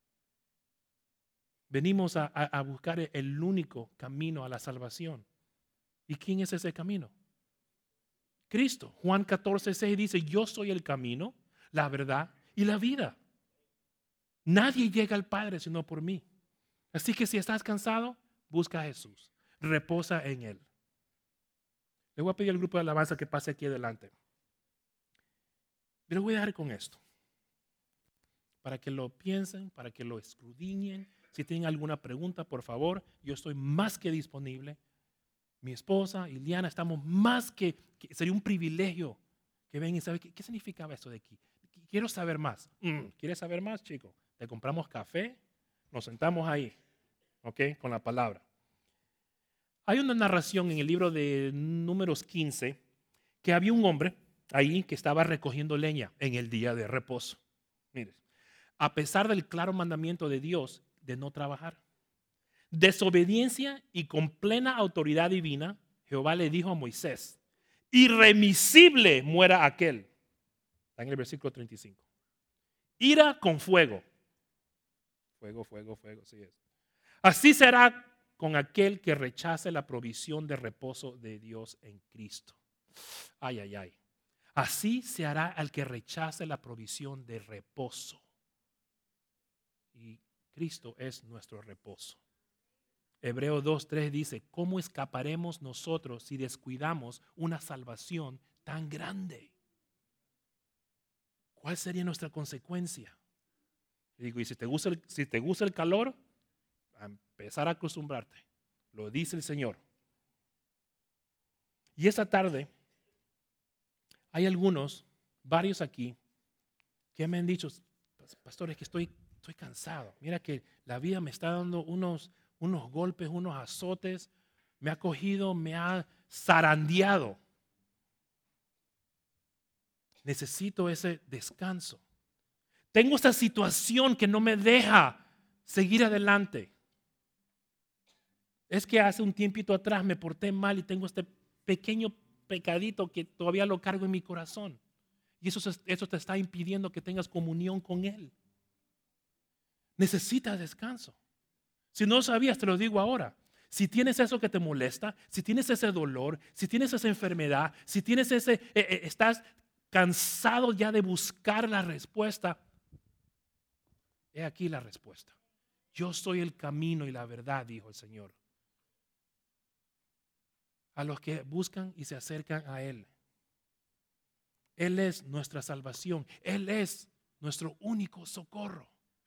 Venimos a buscar el único camino a la salvación. ¿Y quién es ese camino? Cristo. Juan 14:6 dice, yo soy el camino, la verdad y la vida. Nadie llega al Padre sino por mí. Así que si estás cansado, busca a Jesús. Reposa en Él. Le voy a pedir al grupo de alabanza que pase aquí adelante. Pero voy a dejar con esto. Para que lo piensen, para que lo escudriñen. Si tienen alguna pregunta, por favor, yo estoy más que disponible. Mi esposa y Liana estamos más que sería un privilegio que vengan y saben qué significaba esto de aquí. Quiero saber más. ¿Quieres saber más, chico? Te compramos café, nos sentamos ahí, ¿ok? Con la palabra. Hay una narración en el libro de Números 15 que había un hombre ahí que estaba recogiendo leña en el día de reposo. Mire, a pesar del claro mandamiento de Dios de no trabajar. Desobediencia y con plena autoridad divina, Jehová le dijo a Moisés, irremisible muera aquel. Está en el versículo 35. Ira con fuego. Fuego, sí es. Así será con aquel que rechace la provisión de reposo de Dios en Cristo. Ay. Así se hará al que rechace la provisión de reposo. Y Cristo es nuestro reposo. Hebreos 2:3 dice, ¿cómo escaparemos nosotros si descuidamos una salvación tan grande? ¿Cuál sería nuestra consecuencia? Y si te gusta el calor, a empezar a acostumbrarte. Lo dice el Señor. Y esta tarde hay varios aquí, que me han dicho, pastor, es que estoy cansado. Mira que la vida me está dando unos golpes, unos azotes, me ha cogido, me ha zarandeado. Necesito ese descanso. Tengo esta situación que no me deja seguir adelante. Es que hace un tiempito atrás me porté mal y tengo este pequeño pecadito que todavía lo cargo en mi corazón. Y eso te está impidiendo que tengas comunión con Él. Necesitas descanso. Si no lo sabías, te lo digo ahora. Si tienes eso que te molesta, si tienes ese dolor, si tienes esa enfermedad, si tienes estás cansado ya de buscar la respuesta, he aquí la respuesta. Yo soy el camino y la verdad, dijo el Señor. A los que buscan y se acercan a Él. Él es nuestra salvación. Él es nuestro único socorro.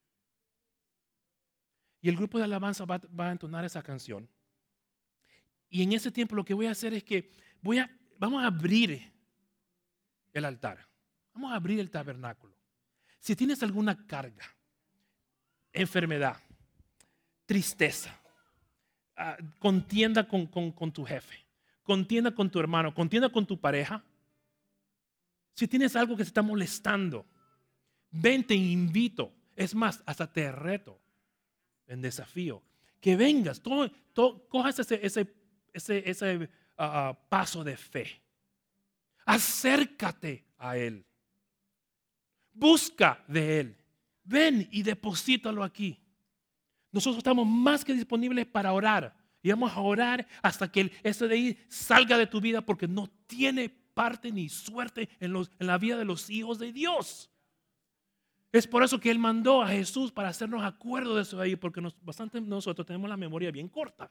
Y el grupo de alabanza va a entonar esa canción. Y en ese tiempo lo que voy a hacer es que vamos a abrir el altar. Vamos a abrir el tabernáculo. Si tienes alguna carga, enfermedad, tristeza, contienda con tu jefe, contienda con tu hermano, contienda con tu pareja. Si tienes algo que te está molestando, ven, te invito. Es más, hasta te reto en desafío. Que vengas, cojas ese paso de fe. Acércate a Él. Busca de Él. Ven y deposítalo aquí. Nosotros estamos más que disponibles para orar. Y vamos a orar hasta que ese de ahí salga de tu vida, porque no tiene parte ni suerte en la vida de los hijos de Dios. Es por eso que Él mandó a Jesús para hacernos acuerdo de eso de ahí, porque bastante nosotros tenemos la memoria bien corta.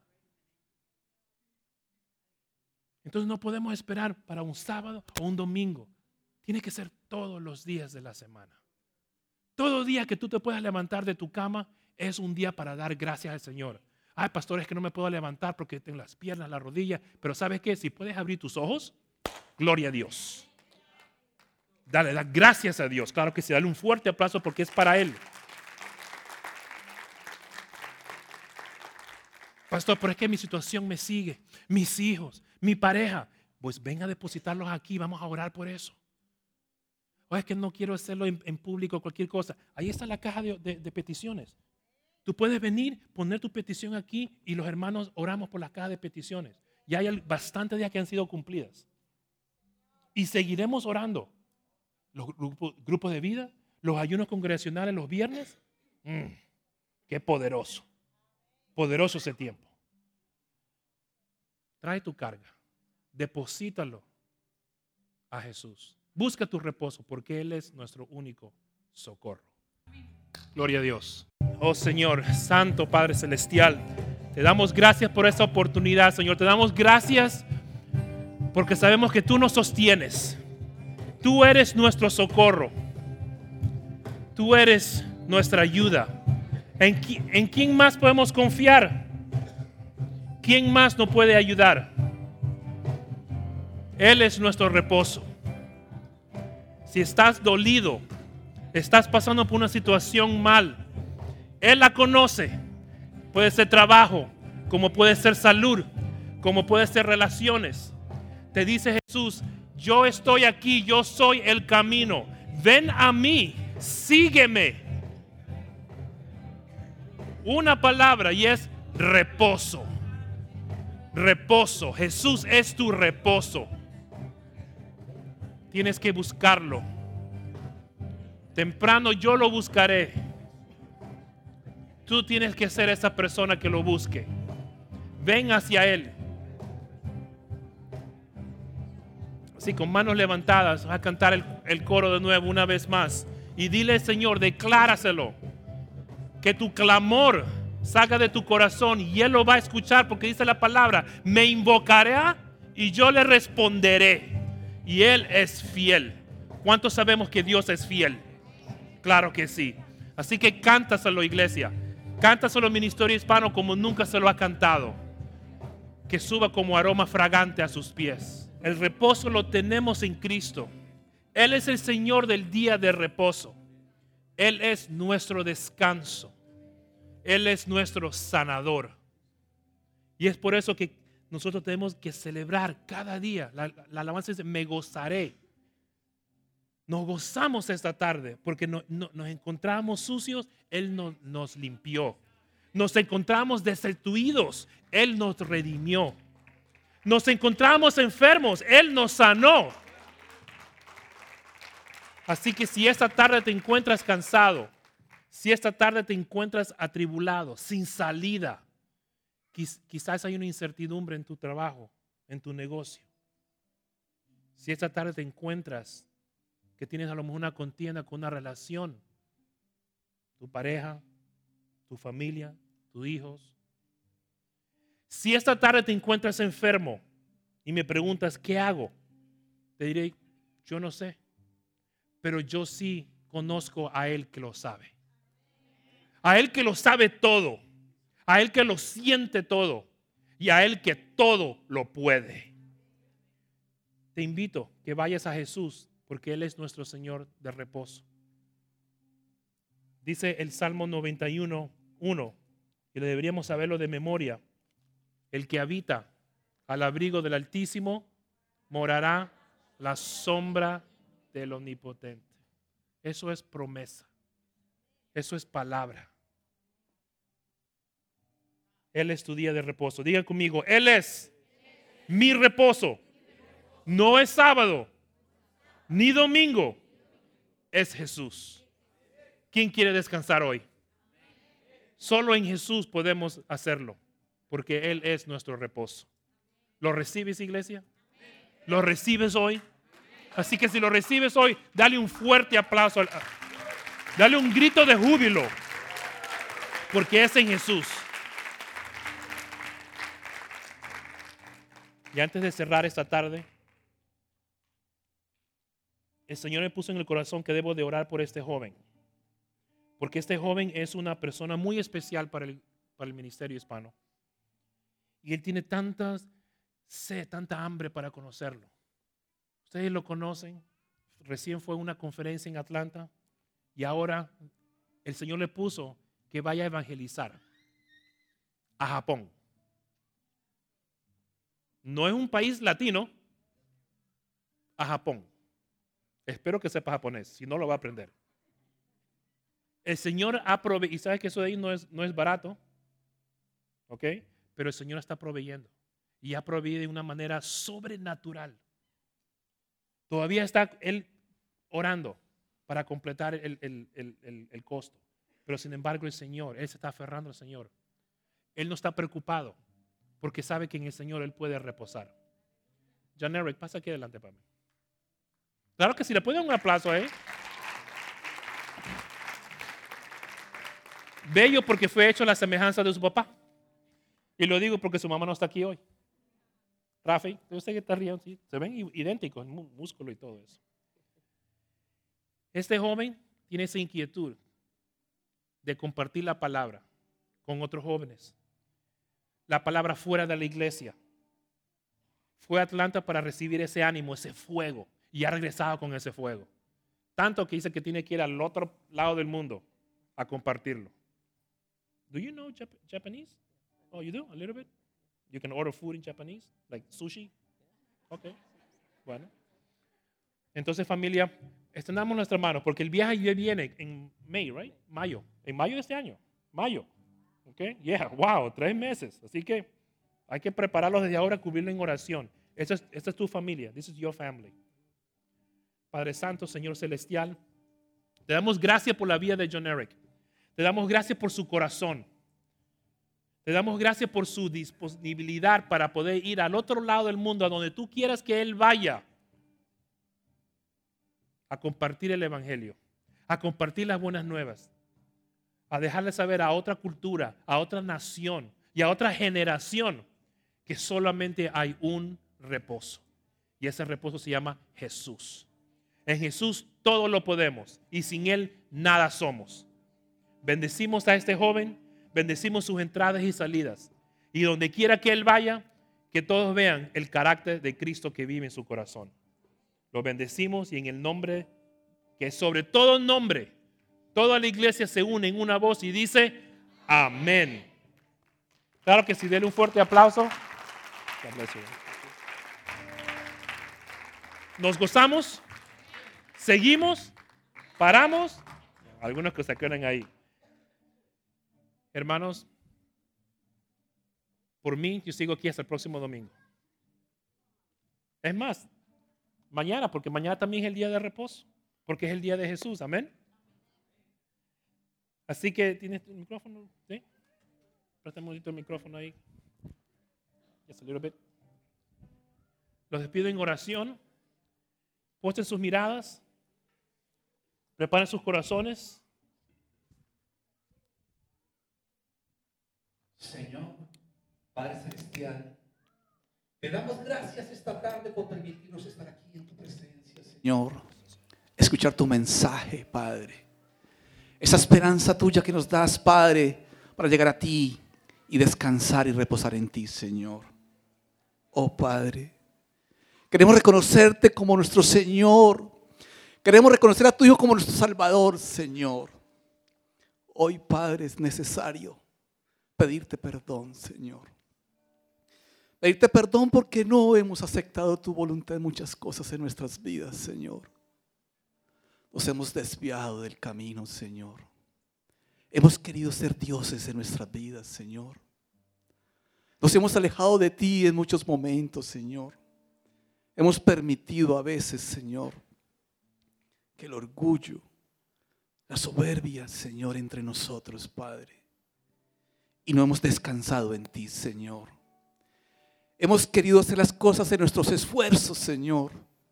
Entonces no podemos esperar para un sábado o un domingo. Tiene que ser todos los días de la semana. Todo día que tú te puedas levantar de tu cama es un día para dar gracias al Señor. Ay, pastor, es que no me puedo levantar porque tengo las piernas, las rodillas. Pero ¿sabes qué? Si puedes abrir tus ojos, gloria a Dios. Dale, da gracias a Dios. Claro que sí, dale un fuerte aplauso porque es para Él. Pastor, pero es que mi situación me sigue. Mis hijos, mi pareja. Pues ven a depositarlos aquí, vamos a orar por eso. O es que no quiero hacerlo en público, cualquier cosa. Ahí está la caja de peticiones. Tú puedes venir, poner tu petición aquí y los hermanos oramos por la caja de peticiones. Ya hay bastantes días que han sido cumplidas. Y seguiremos orando. Los grupos de vida, los ayunos congregacionales los viernes. Qué poderoso. Poderoso ese tiempo. Trae tu carga. Deposítalo a Jesús. Busca tu reposo porque Él es nuestro único socorro. Gloria a Dios. Oh Señor, Santo Padre Celestial, te damos gracias por esta oportunidad, Señor. Te damos gracias porque sabemos que tú nos sostienes. Tú eres nuestro socorro. Tú eres nuestra ayuda. ¿En quién más podemos confiar? ¿Quién más nos puede ayudar? Él es nuestro reposo. Si estás dolido, estás pasando por una situación mal, Él la conoce. Puede ser trabajo, como puede ser salud, como puede ser relaciones. Te dice Jesús, yo estoy aquí, yo soy el camino. Ven a mí, sígueme. Una palabra y es reposo. Reposo. Jesús es tu reposo. Tienes que buscarlo. Temprano yo lo buscaré. Tú tienes que ser esa persona que lo busque. Ven hacia Él. Así con manos levantadas, vas a cantar el coro de nuevo una vez más. Y dile, Señor, decláraselo. Que tu clamor salga de tu corazón y Él lo va a escuchar, porque dice la palabra, me invocará y yo le responderé. Y Él es fiel. ¿Cuántos sabemos que Dios es fiel? Claro que sí. Así que cántaselo, iglesia. Cántaselo, Ministerio Hispano, como nunca se lo ha cantado. Que suba como aroma fragante a sus pies. El reposo lo tenemos en Cristo. Él es el Señor del día de reposo. Él es nuestro descanso. Él es nuestro sanador. Y es por eso que nosotros tenemos que celebrar cada día. La alabanza dice, me gozaré. Nos gozamos esta tarde porque nos encontramos sucios, Él nos limpió. Nos encontramos destituidos, Él nos redimió. Nos encontramos enfermos. Él nos sanó. Así que si esta tarde te encuentras cansado, si esta tarde te encuentras atribulado, sin salida, quizás hay una incertidumbre en tu trabajo, en tu negocio. Si esta tarde te encuentras que tienes a lo mejor una contienda con una relación, tu pareja, tu familia, tus hijos. Si esta tarde te encuentras enfermo y me preguntas, ¿qué hago? Te diré, yo no sé, pero yo sí conozco a Él que lo sabe. A Él que lo sabe todo, a Él que lo siente todo y a Él que todo lo puede. Te invito que vayas a Jesús porque Él es nuestro Señor de reposo. Dice el Salmo 91:1, y le deberíamos saberlo de memoria: el que habita al abrigo del Altísimo morará la sombra del Omnipotente. Eso es promesa. Eso es palabra. Él es tu día de reposo. Diga conmigo, Él es mi reposo. No es sábado, ni domingo. Es Jesús. ¿Quién quiere descansar hoy? Solo en Jesús podemos hacerlo, porque Él es nuestro reposo. ¿Lo recibes, iglesia? ¿Lo recibes hoy? Así que si lo recibes hoy, dale un fuerte aplauso. Dale un grito de júbilo, porque es en Jesús. Y antes de cerrar esta tarde, el Señor me puso en el corazón que debo de orar por este joven. Porque este joven es una persona muy especial para el ministerio hispano. Y él tiene tanta sed, tanta hambre para conocerlo. Ustedes lo conocen. Recién fue a una conferencia en Atlanta. Y ahora el Señor le puso que vaya a evangelizar a Japón. No es un país latino, a Japón. Espero que sepa japonés, si no lo va a aprender. El Señor ha proveído, y sabes que eso de ahí no es barato, ¿ok? Pero el Señor está proveyendo y ha proveído de una manera sobrenatural. Todavía está Él orando para completar el costo, pero sin embargo el Señor, Él se está aferrando al Señor. Él no está preocupado porque sabe que en el Señor Él puede reposar. John Eric, pasa aquí adelante para mí. Claro que sí, le pueden dar un aplauso a él. Bello porque fue hecho a la semejanza de su papá. Y lo digo porque su mamá no está aquí hoy. Rafi, usted que está riendo, ¿sí? Se ven idénticos, músculo y todo eso. Este joven tiene esa inquietud de compartir la palabra con otros jóvenes. La palabra fuera de la iglesia. Fue a Atlanta para recibir ese ánimo, ese fuego. Y ha regresado con ese fuego. Tanto que dice que tiene que ir al otro lado del mundo a compartirlo. Do you know Japanese? Oh, you do? A little bit? You can order food in Japanese? Like sushi? Okay. Bueno. Entonces, familia, extendamos nuestras manos porque el viaje ya viene en mayo. En mayo de este año. Mayo. Okay. Yeah, wow, 3 meses. Así que hay que prepararlos desde ahora, cubrirlo en oración. Esta es tu familia. This is your family. Padre Santo, Señor Celestial, te damos gracias por la vida de John Eric. Te damos gracias por su corazón. Te damos gracias por su disponibilidad para poder ir al otro lado del mundo, a donde tú quieras que él vaya, a compartir el evangelio, a compartir las buenas nuevas, a dejarle saber a otra cultura, a otra nación y a otra generación que solamente hay un reposo. Y ese reposo se llama Jesús. En Jesús todo lo podemos y sin Él nada somos. Bendecimos a este joven, bendecimos sus entradas y salidas. Y donde quiera que Él vaya, que todos vean el carácter de Cristo que vive en su corazón. Lo bendecimos y en el nombre que sobre todo nombre, toda la iglesia se une en una voz y dice amén. Claro que sí, denle un fuerte aplauso. Nos gozamos. Seguimos, paramos, algunos que se quedan ahí. Hermanos, por mí yo sigo aquí hasta el próximo domingo. Es más, mañana, porque mañana también es el día de reposo, porque es el día de Jesús, amén. Así que, ¿tienes tu micrófono? ¿Sí? Préstame un poquito el micrófono ahí. Just a little bit. Los despido en oración. Posten sus miradas. Preparen sus corazones. Señor, Padre Celestial, te damos gracias esta tarde por permitirnos estar aquí en tu presencia, Señor. Escuchar tu mensaje, Padre. Esa esperanza tuya que nos das, Padre, para llegar a ti y descansar y reposar en ti, Señor. Oh, Padre, queremos reconocerte como nuestro Señor. Queremos reconocer a tu Hijo como nuestro Salvador, Señor. Hoy, Padre, es necesario pedirte perdón, Señor. Pedirte perdón porque no hemos aceptado tu voluntad en muchas cosas en nuestras vidas, Señor. Nos hemos desviado del camino, Señor. Hemos querido ser dioses en nuestras vidas, Señor. Nos hemos alejado de ti en muchos momentos, Señor. Hemos permitido a veces, Señor, que el orgullo, la soberbia, Señor, entre nosotros, Padre. Y no hemos descansado en ti, Señor. Hemos querido hacer las cosas en nuestros esfuerzos, Señor.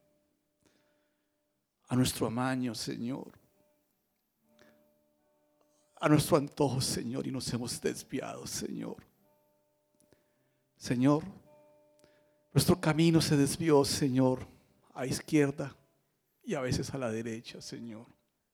A nuestro amaño, Señor. A nuestro antojo, Señor, y nos hemos desviado, Señor. Señor, nuestro camino se desvió, Señor, a izquierda y a veces a la derecha, Señor.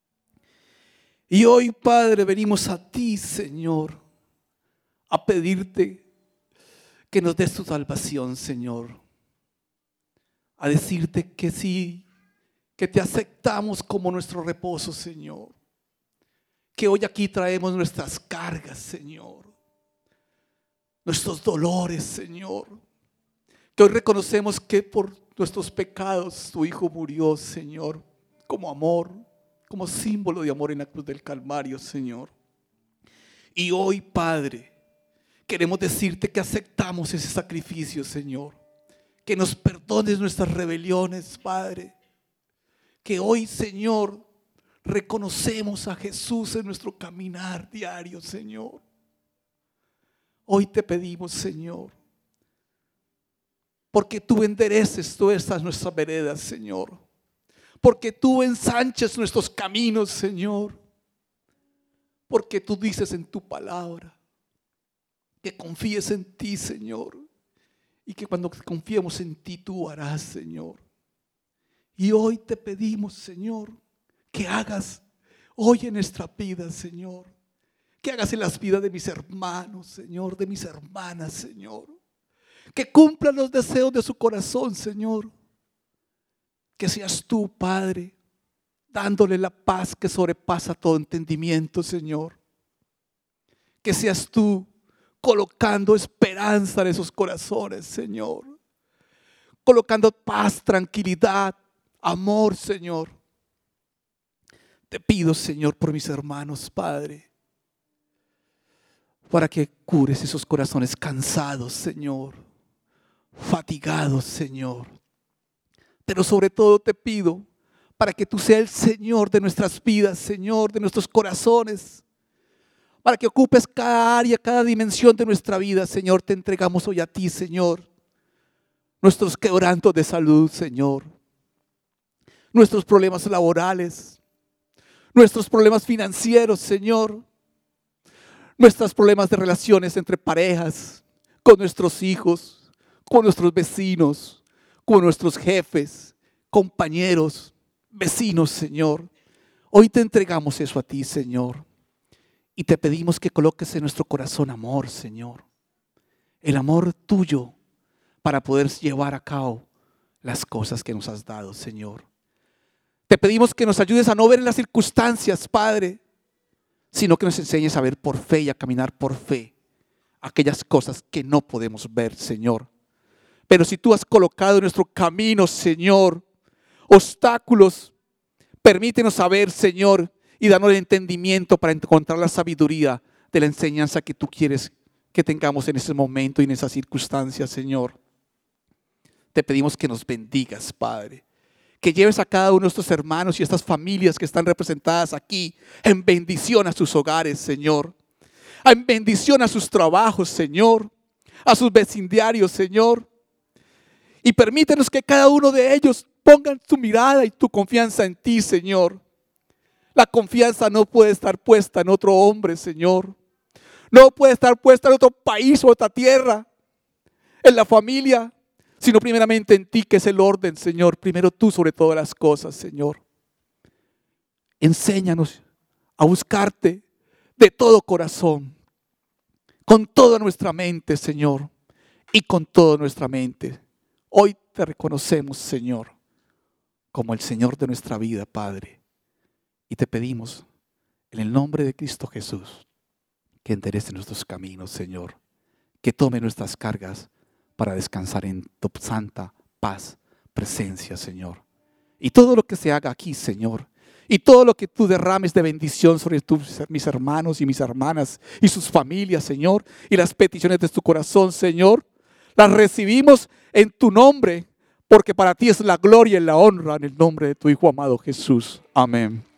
Y hoy, Padre, venimos a ti, Señor, a pedirte que nos des tu salvación, Señor. A decirte que sí, que te aceptamos como nuestro reposo, Señor. Que hoy aquí traemos nuestras cargas, Señor. Nuestros dolores, Señor. Que hoy reconocemos que por nuestros pecados tu Hijo murió, Señor, como amor, como símbolo de amor en la cruz del Calvario, Señor. Y hoy, Padre, queremos decirte que aceptamos ese sacrificio, Señor. Que nos perdones nuestras rebeliones, Padre. Que hoy, Señor, reconocemos a Jesús en nuestro caminar diario, Señor. Hoy te pedimos, Señor, porque tú endereces todas nuestras veredas, Señor. Porque tú ensanches nuestros caminos, Señor. Porque tú dices en tu palabra que confíes en ti, Señor, y que cuando confiemos en ti, tú harás, Señor. Y hoy te pedimos, Señor, que hagas hoy en nuestra vida, Señor, que hagas en las vidas de mis hermanos, Señor, de mis hermanas, Señor, que cumplan los deseos de su corazón, Señor. Que seas tú, Padre, dándole la paz que sobrepasa todo entendimiento, Señor. Que seas tú colocando esperanza en esos corazones, Señor. Colocando paz, tranquilidad, amor, Señor. Te pido, Señor, por mis hermanos, Padre, para que cures esos corazones cansados, Señor, fatigados, Señor. Pero sobre todo te pido para que tú seas el Señor de nuestras vidas, Señor, de nuestros corazones. Para que ocupes cada área, cada dimensión de nuestra vida, Señor. Te entregamos hoy a ti, Señor. Nuestros quebrantos de salud, Señor. Nuestros problemas laborales. Nuestros problemas financieros, Señor. Nuestros problemas de relaciones entre parejas, con nuestros hijos, con nuestros vecinos, con nuestros jefes, compañeros, vecinos, Señor. Hoy te entregamos eso a ti, Señor. Y te pedimos que coloques en nuestro corazón amor, Señor. El amor tuyo para poder llevar a cabo las cosas que nos has dado, Señor. Te pedimos que nos ayudes a no ver en las circunstancias, Padre, sino que nos enseñes a ver por fe y a caminar por fe aquellas cosas que no podemos ver, Señor. Pero si tú has colocado en nuestro camino, Señor, obstáculos, permítenos saber, Señor, y danos el entendimiento para encontrar la sabiduría de la enseñanza que tú quieres que tengamos en ese momento y en esa circunstancia, Señor. te pedimos que nos bendigas, Padre. Que lleves a cada uno de estos hermanos y estas familias que están representadas aquí en bendición a sus hogares, Señor. En bendición a sus trabajos, Señor. A sus vecindarios, Señor. Y permítenos que cada uno de ellos pongan su mirada y tu confianza en ti, Señor. La confianza no puede estar puesta en otro hombre, Señor. No puede estar puesta en otro país o otra tierra, en la familia, sino primeramente en ti, que es el orden, Señor. Primero tú sobre todas las cosas, Señor. Enséñanos a buscarte de todo corazón, con toda nuestra mente, Señor, y con toda nuestra mente. Hoy te reconocemos, Señor, como el Señor de nuestra vida, Padre. Y te pedimos, en el nombre de Cristo Jesús, que enderece nuestros caminos, Señor. Que tome nuestras cargas para descansar en tu santa paz, presencia, Señor. Y todo lo que se haga aquí, Señor, y todo lo que tú derrames de bendición sobre mis hermanos y mis hermanas y sus familias, Señor, y las peticiones de tu corazón, Señor, las recibimos en tu nombre, porque para ti es la gloria y la honra, en el nombre de tu Hijo amado Jesús. Amén.